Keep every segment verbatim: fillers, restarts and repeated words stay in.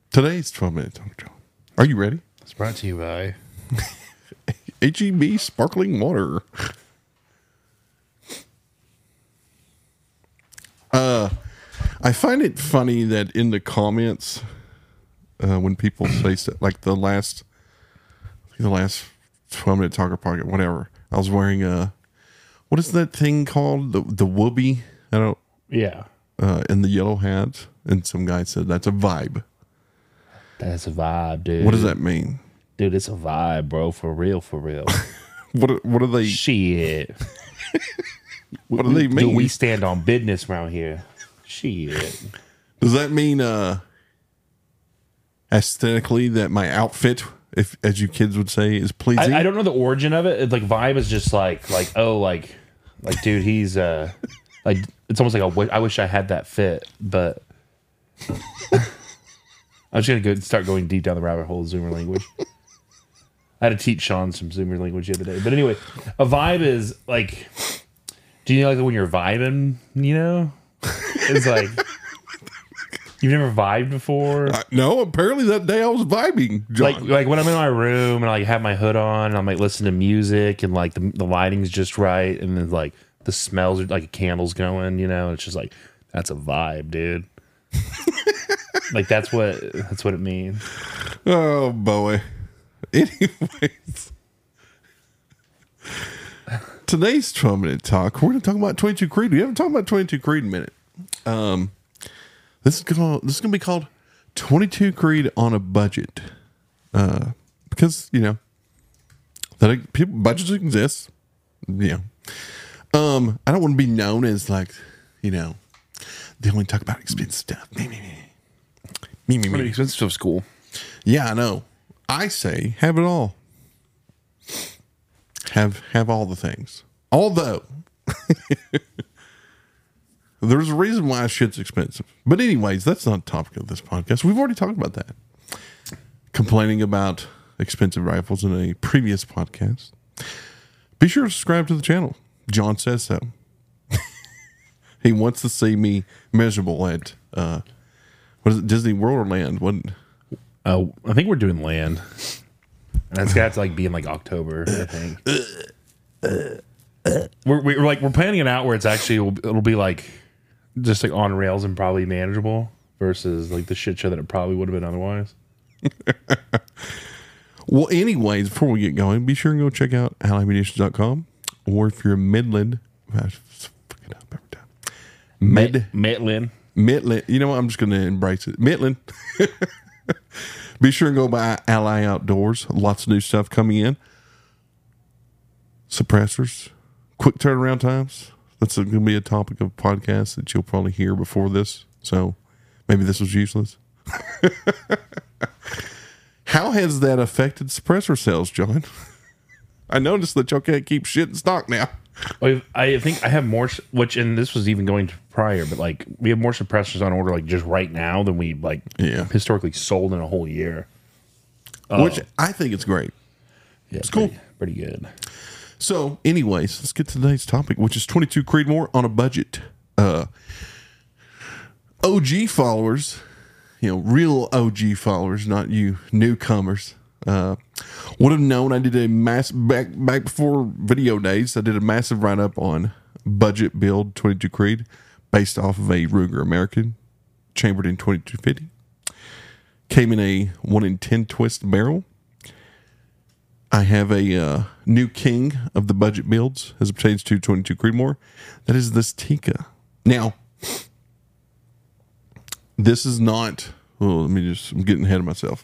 Today's twelve minute talk, John. Are you ready? It's brought to you by H E B sparkling water. Uh, I find it funny that in the comments, uh, when people say stuff, like the last, the last twelve minute talker pocket, whatever. I was wearing a, what is that thing called? The the whoopee. I don't. yeah. Uh, in the yellow hat, and some guy said that's a vibe. That's a vibe, dude. What does that mean? Dude, it's a vibe, bro. For real, for real. What what do they? Shit. What do they mean? Dude, we stand on business around here. Shit. Does that mean uh, aesthetically that my outfit, if as you kids would say, is pleasing? I, I don't know the origin of it. It's like vibe is just like like oh like like dude he's uh like it's almost like a wi- I wish I had that fit, but I was gonna go start going deep down the rabbit hole of Zoomer language. I had to teach Sean some Zoomer language the other day, but anyway, a vibe is like, do you know like when you're vibing? You know, it's like you've never vibed before. Uh, no, apparently that day I was vibing, John. Like, like when I'm in my room and I like have my hood on and I'm like listening to music and like the, the lighting's just right and then like the smells are like candles going, you know, it's just like that's a vibe, dude. Like that's what that's what it means. Oh boy. Anyways, today's twelve minute talk, we're going to talk about twenty-two Creed. We haven't talked about twenty-two Creed in a minute. Um, this is called this is going to be called twenty-two Creed on a budget. Uh, because you know that people budgets exist. You know, um, I don't want to be known as like you know they only talk about expensive stuff. Me me me me me me. Expensive stuff's cool. Yeah, I know. I say have it all. Have have all the things. Although there's a reason why shit's expensive. But anyways, that's not the topic of this podcast. We've already talked about that. Complaining about expensive rifles in a previous podcast. Be sure to subscribe to the channel. John says so. He wants to see me miserable at uh, what is it, Disney World or Land? What? Oh, I think we're doing land. And it's got to like be in like October, I think. we're, we're like we're planning it out where it's actually it'll be like just like on rails and probably manageable versus like the shit show that it probably would have been otherwise. Well, anyways, before we get going, be sure and go check out allied munitions dot com. Or if you're in Midland, I fuck it up every time. Mid Midland. Midland. You know what? I'm just going to embrace it. Midland. Be sure and go by Ally Outdoors. Lots of new stuff coming in. Suppressors. Quick turnaround times. That's going to be a topic of podcast that you'll probably hear before this. So maybe this was useless. How has that affected suppressor sales, John? I noticed that y'all can't keep shit in stock now. Well, I think I have more, which, and this was even going to prior, but like we have more suppressors on order like just right now than we like Yeah. historically sold in a whole year. Which I think it's great. Yeah, It's cool. Pretty, pretty good. So, anyways, let's get to today's topic, which is twenty-two Creedmoor on a budget. Uh, O G followers, you know, real O G followers, not you newcomers, uh, would have known I did a mass back back before video days. I did a massive write up on budget build twenty-two Creed based off of a Ruger American chambered in twenty-two fifty. Came in a one in ten twist barrel. I have a uh, new king of the budget builds as it pertains to twenty-two Creedmoor. That is this Tikka. Now, this is not. Oh, let me just. I'm getting ahead of myself.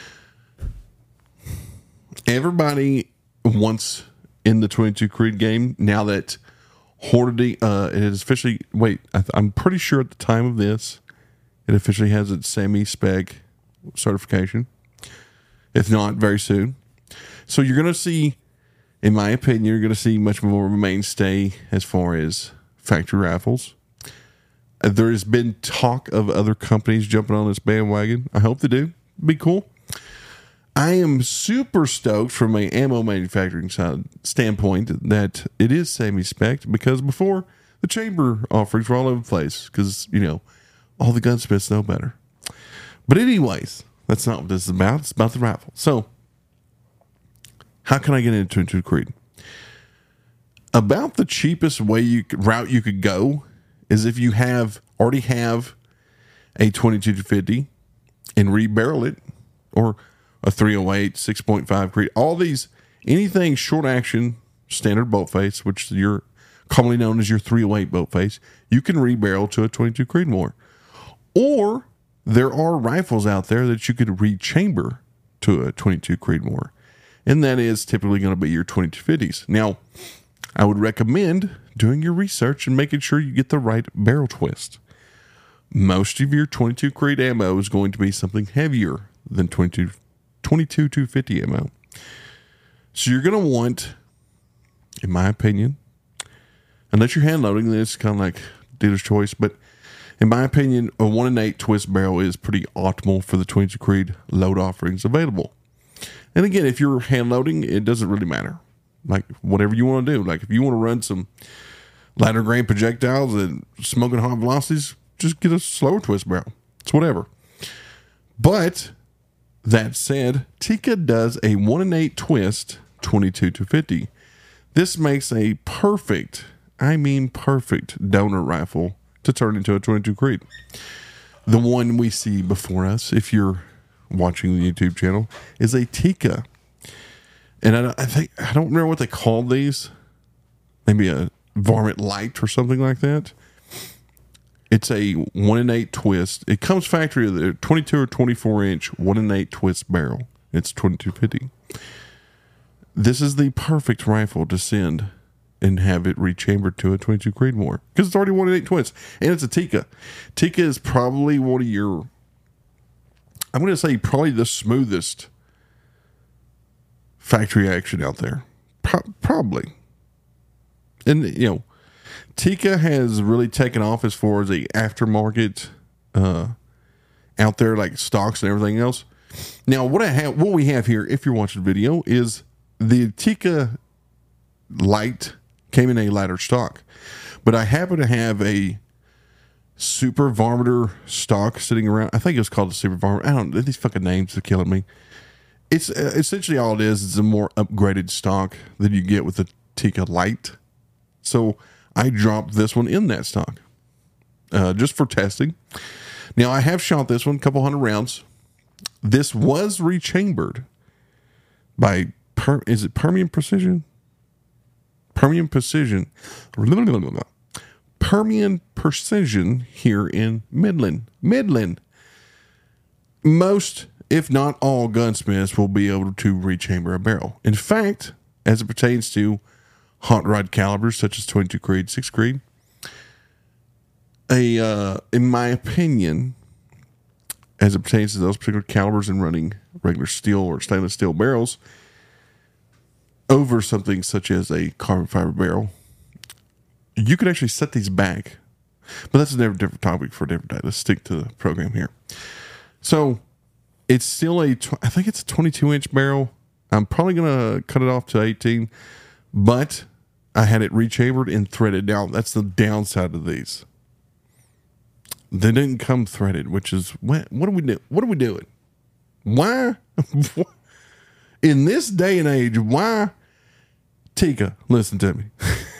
Everybody wants in the twenty-two Creed game now that Hornady. Uh, it is officially. Wait, I th- I'm pretty sure at the time of this, it officially has its semi-spec certification. If not, very soon. So you're going to see, in my opinion, you're going to see much more of a mainstay as far as factory rifles. Uh, there has been talk of other companies jumping on this bandwagon. I hope they do. Be cool. I am super stoked from an ammo manufacturing side standpoint that it is semi-spec because before the chamber offerings were all over the place because, you know, all the gunsmiths know better. But anyways, That's not what this is about. It's about the rifle. So, how can I get into twenty-two Creed? About the cheapest way you route you could go is if you have already have a twenty-two to fifty and rebarrel it, or a three oh eight, six point five Creed. All these, anything short action, standard bolt face, which you're commonly known as your three oh eight bolt face, you can rebarrel to a twenty-two Creedmoor. Or there are rifles out there that you could rechamber to a twenty-two Creedmoor, and that is typically going to be your twenty-two fifties. Now, I would recommend doing your research and making sure you get the right barrel twist. Most of your twenty-two Creed ammo is going to be something heavier than twenty-two, twenty-two two fifty ammo. So you're going to want, in my opinion, unless you're hand loading, then it's kind of like dealer's choice, but in my opinion, a one and eight twist barrel is pretty optimal for the twenty-two Creed load offerings available. And again, if you're hand loading, it doesn't really matter. Like, whatever you want to do. Like, if you want to run some lighter grain projectiles and smoking hot velocities, just get a slower twist barrel. It's whatever. But that said, Tikka does a one and eight twist twenty-two to fifty. This makes a perfect, I mean perfect donor rifle to turn into a twenty-two Creed. The one we see before us, if you're watching the YouTube channel, is a Tikka. And I, I think, I don't remember what they called these. Maybe a Varmint Light or something like that. It's a one and eight twist. It comes factory with a twenty-two or twenty-four inch one and eight twist barrel. It's twenty-two fifty. This is the perfect rifle to send and have it rechambered to a twenty-two Creedmoor, because it's already one and eight twist, and it's a Tikka. Tikka is probably one of your, I'm going to say probably the smoothest factory action out there. Pro- probably. And, you know, Tikka has really taken off as far as the aftermarket uh, out there, like stocks and everything else. Now, what I have, what we have here, if you're watching the video, is the Tikka Light came in a lighter stock, but I happen to have a Super Varminter stock sitting around. I think it was called the Super Varminter. I don't know. These fucking names are killing me. It's uh, essentially all it is. It's a more upgraded stock than you get with the Tikka Light. So I dropped this one in that stock uh, just for testing. Now, I have shot this one a couple hundred rounds. This was rechambered by, per, is it Permian Precision? Permian Precision. Permian Precision here in Midland. Midland. Most, if not all, gunsmiths will be able to rechamber a barrel. In fact, as it pertains to hot rod calibers such as twenty-two Creed, six Creed, a uh, in my opinion, as it pertains to those particular calibers and running regular steel or stainless steel barrels over something such as a carbon fiber barrel, you could actually set these back. But that's a different topic for a different day. Let's stick to the program here. So it's still a, I think it's a twenty-two inch barrel. I'm probably going to cut it off to eighteen, but I had it rechambered and threaded down. That's the downside of these. They didn't come threaded, which is, what, what are we doing? What are we doing? Why? In this day and age, why? Tikka, listen to me.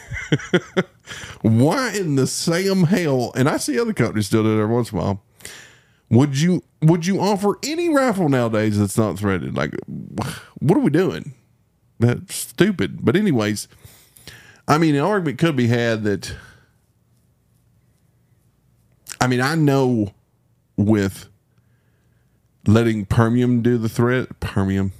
Why in the Sam hell, and I see other companies still do it every once in a while, would you would you offer any rifle nowadays that's not threaded? Like, what are we doing? That's stupid. But anyways, I mean, an argument could be had that, I mean, I know with letting Permian do the thread, Permian,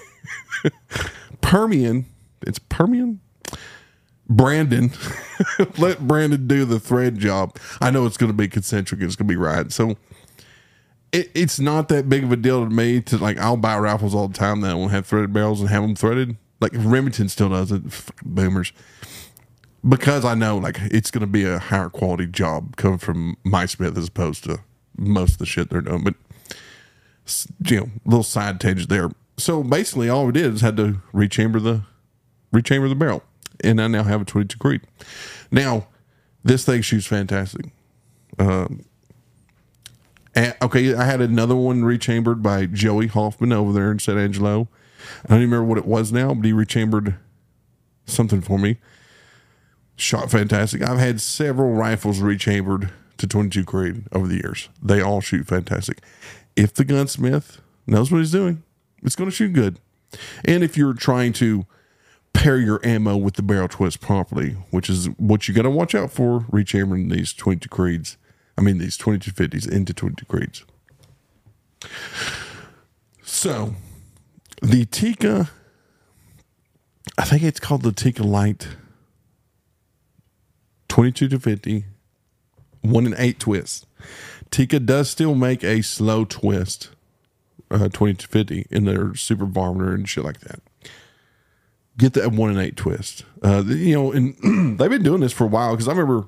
Permian, it's Permian? Brandon, let Brandon do the thread job. I know it's going to be concentric. It's going to be right. So it, it's not that big of a deal to me to, like, I'll buy rifles all the time that won't have threaded barrels and have them threaded. Like Remington still does it. Fucking boomers. Because I know, like, it's going to be a higher quality job coming from my smith as opposed to most of the shit they're doing. But, you know, little side tangent there. So basically all we did is had to rechamber the, rechamber the barrel. And I now have a twenty-two Creed. Now, this thing shoots fantastic. Um, And, okay, I had another one rechambered by Joey Hoffman over there in San Angelo. I don't even remember what it was now, but he rechambered something for me. Shot fantastic. I've had several rifles rechambered to twenty-two Creed over the years. They all shoot fantastic. If the gunsmith knows what he's doing, it's going to shoot good. And if you're trying to pair your ammo with the barrel twist properly, which is what you got to watch out for, rechambering these twenty-two Creeds. I mean, these twenty-two fifties into twenty-two Creeds. So, the Tikka, I think it's called the Tikka Light twenty-two to fifty, one and eight twist. Tikka does still make a slow twist, uh, twenty to fifty in their Super Varminter and shit like that. Get that one and eight twist. Uh, you know, and they've been doing this for a while because I remember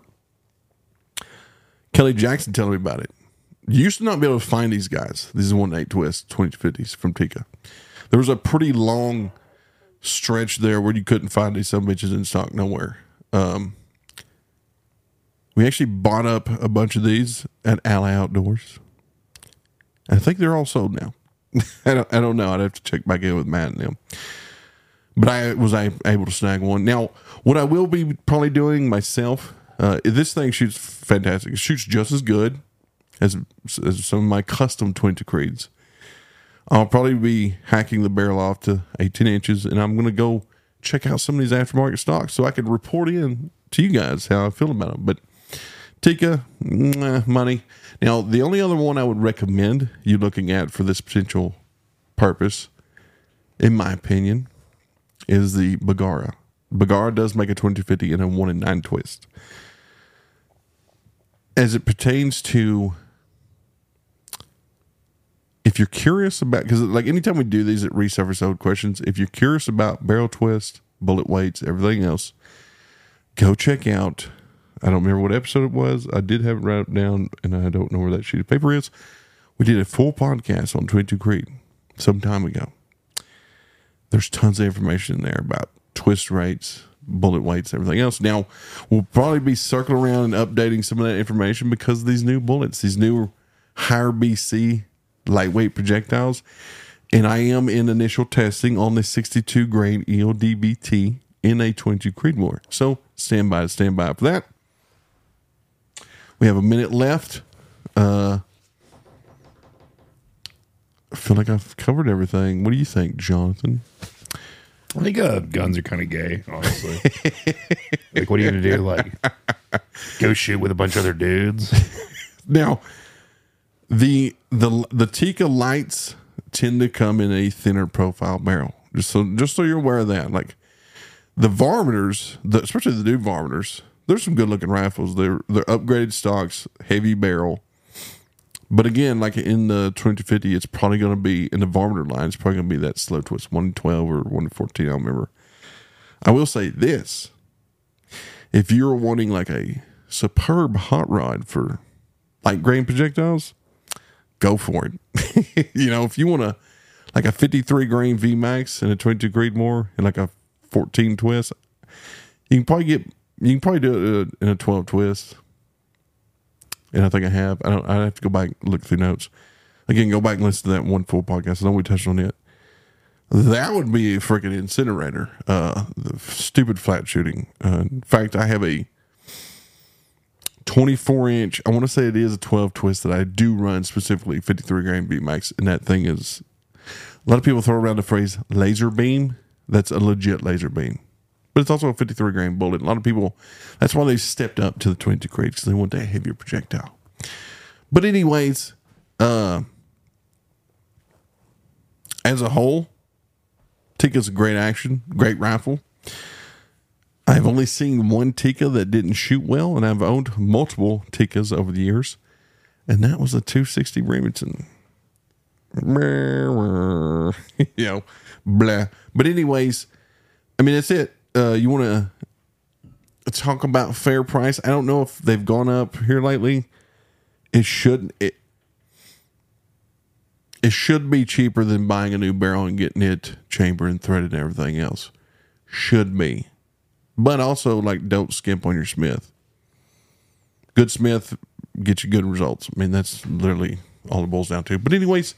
Kelly Jackson telling me about it. You used to not be able to find these guys. These are one and eight twist twenty to fifties from Tikka. There was a pretty long stretch there where you couldn't find these some bitches in stock nowhere. Um, we actually bought up a bunch of these at Ally Outdoors. I think they're all sold now. I don't, I don't know. I'd have to check back in with Matt and them. But I was able to snag one. Now, what I will be probably doing myself, uh, this thing shoots fantastic. It shoots just as good as, as some of my custom twenty-two Creeds. I'll probably be hacking the barrel off to eighteen inches, and I'm going to go check out some of these aftermarket stocks so I can report in to you guys how I feel about them. But Tikka, nah, money. Now, the only other one I would recommend you looking at for this potential purpose, in my opinion, is the Bergara. Bergara does make a twenty-two fifty and a one and nine twist. As it pertains to, if you're curious about, because like anytime we do these at Resurface Old Questions, if you're curious about barrel twist, bullet weights, everything else, go check out, I don't remember what episode it was. I did have it written down, and I don't know where that sheet of paper is. We did a full podcast on twenty-two Creed some time ago. There's tons of information in there about twist rates, bullet weights, everything else. Now, we'll probably be circling around and updating some of that information because of these new bullets, these new higher B C lightweight projectiles. And I am in initial testing on the sixty-two grain E O D B T in a twenty-two Creedmoor. So stand by to stand by for that. We have a minute left. Uh, I feel like I've covered everything. What do you think, Jonathan? I think uh, guns are kind of gay, honestly. Like, what are you going to do? Like, go shoot with a bunch of other dudes? Now, the the the Tikka lights tend to come in a thinner profile barrel. Just so just so you're aware of that. Like the Varminters, the, especially the new Varminters, there's some good looking rifles. They're they're upgraded stocks, heavy barrel. But again, like in the twenty fifty, it's probably going to be, in the Varminter line, it's probably going to be that slow twist, one twelve or one fourteen, I don't remember. I will say this. If you're wanting like a superb hot rod for light grain projectiles, go for it. You know, if you want a, like a fifty-three grain V MAX and a twenty-two Creedmoor and like a fourteen twist, you can probably get, you can probably do it in a twelve twist. And I think I have. I don't. I have to go back and look through notes again. Go back and listen to that one full podcast. I know we touched on it. That would be a freaking incinerator. Uh, the stupid flat shooting. Uh, in fact, I have a twenty-four inch. I want to say it is a twelve twist that I do run specifically fifty-three grain V MAX, and that thing is. A lot of people throw around the phrase laser beam. That's a legit laser beam. But it's also a fifty-three grain bullet. A lot of people, that's why they stepped up to the twenty-two Creed, because they want that heavier projectile. But anyways, uh, as a whole, Tikka's a great action, great rifle. I've only seen one Tikka that didn't shoot well, and I've owned multiple Tikkas over the years, and that was a two sixty Remington. You know, blah. But anyways, I mean, that's it. Uh, you want to talk about fair price? I don't know if they've gone up here lately. It should it it should be cheaper than buying a new barrel and getting it chambered and threaded and everything else. Should be, but also like don't skimp on your smith. Good smith gets you good results. I mean, that's literally all it boils down to. But anyways,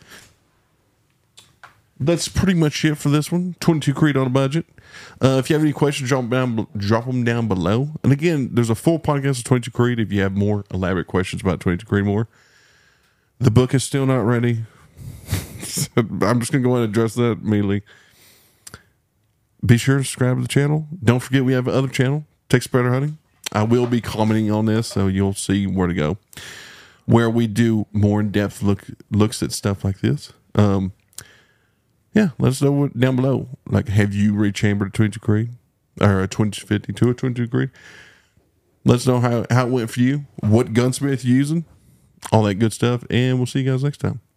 that's pretty much it for this one. twenty-two Creed on a budget. Uh, if you have any questions, drop them down, drop them down below. And again, there's a full podcast of twenty-two Creed if you have more elaborate questions about twenty-two Creed more. The book is still not ready. I'm just going to go ahead and address that immediately. Be sure to subscribe to the channel. Don't forget we have another channel, Texas Predator Hunting. I will be commenting on this, so you'll see where to go, where we do more in-depth look looks at stuff like this. Um, yeah, let us know what, down below. Like, have you rechambered a twenty-two Creed or a twenty fifty-two or twenty-two Creed? Let us know how, how it went for you, what gunsmith you're using, all that good stuff, and we'll see you guys next time.